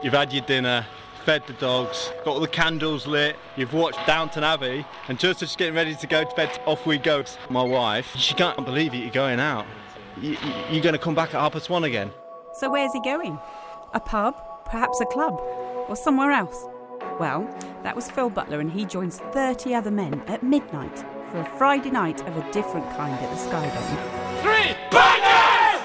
You've had your dinner, fed the dogs, got all the candles lit, you've watched Downton Abbey, and just as she's getting ready to go to bed, off we go. My wife, she can't believe it, you're going out. You're going to come back at 1:30 again. So where's he going? A pub? Perhaps a club? Or somewhere else? Well, that was Phil Butler, and he joins 30 other men at midnight for a Friday night of a different kind at the Skydome. 3 bangers!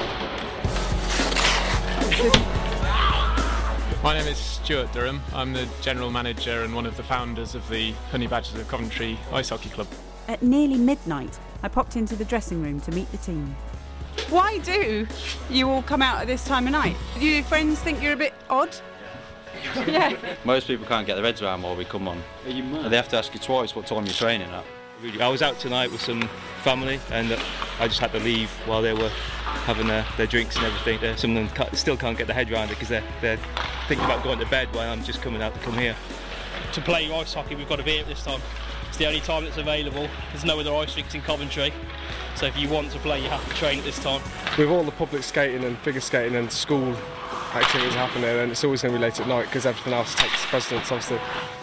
My name is Stuart Durham. I'm the general manager and one of the founders of the Honey Badgers of Coventry Ice Hockey Club. At nearly midnight, I popped into the dressing room to meet the team. Why do you all come out at this time of night? Do your friends think you're a bit odd? Yeah. Most people can't get their heads around why we come on. Are you mad? They have to ask you twice what time you're training at. I was out tonight with some family and I just had to leave while they were having their drinks and everything. Some of them still can't get their head around it because they're thinking about going to bed while I'm just coming out to come here. To play ice hockey, we've got to be here at this time. It's the only time that's available. There's no other ice rinks in Coventry. So if you want to play, you have to train at this time. With all the public skating and figure skating and school activities happening, and it's always going to be late at night because everything else takes precedence, obviously.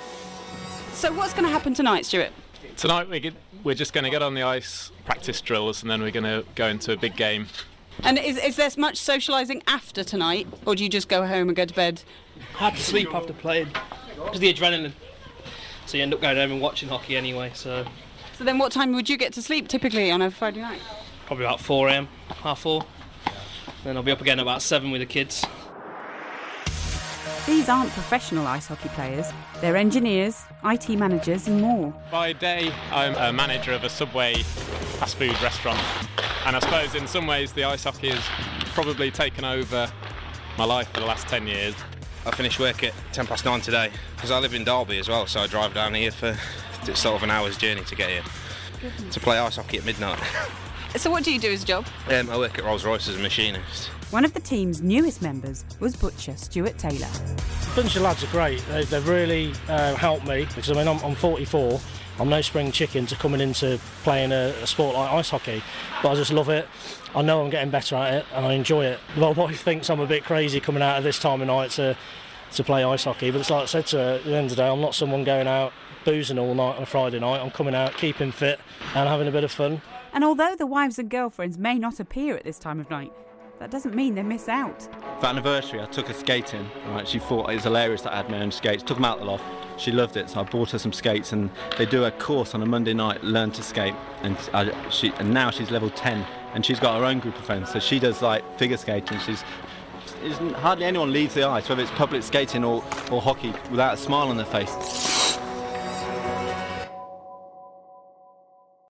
So what's going to happen tonight, Stuart? Tonight we're just going to get on the ice, practice drills, and then we're going to go into a big game. And is there much socialising after tonight, or do you just go home and go to bed? I had to sleep after playing because of the adrenaline. So you end up going home and watching hockey anyway. So then what time would you get to sleep typically on a Friday night? probably about 4 a.m, 4:30. Then I'll be up again at about 7 with the kids. These aren't professional ice hockey players. They're engineers, IT managers and more. By day, I'm a manager of a Subway fast food restaurant. And I suppose in some ways the ice hockey has probably taken over my life for the last 10 years. I finished work at 9:10 today because I live in Derby as well, so I drive down here for sort of an hour's journey to get here to play ice hockey at midnight. So what do you do as a job? I work at Rolls-Royce as a machinist. One of the team's newest members was butcher Stuart Taylor. A bunch of lads are great. They've really helped me because I'm 44. I'm no spring chicken to coming into playing a sport like ice hockey, but I just love it. I know I'm getting better at it and I enjoy it. My wife thinks I'm a bit crazy coming out at this time of night to play ice hockey, but it's like I said to her, at the end of the day, I'm not someone going out boozing all night on a Friday night. I'm coming out, keeping fit and having a bit of fun. And although the wives and girlfriends may not appear at this time of night, that doesn't mean they miss out. For anniversary, I took her skating. Right, she thought it was hilarious that I had my own skates. Took them out the loft. She loved it, so I bought her some skates. And they do a course on a Monday night, learn to skate. And now she's level 10, and she's got her own group of friends. So she does like figure skating. Hardly anyone leaves the ice, whether it's public skating or hockey, without a smile on their face.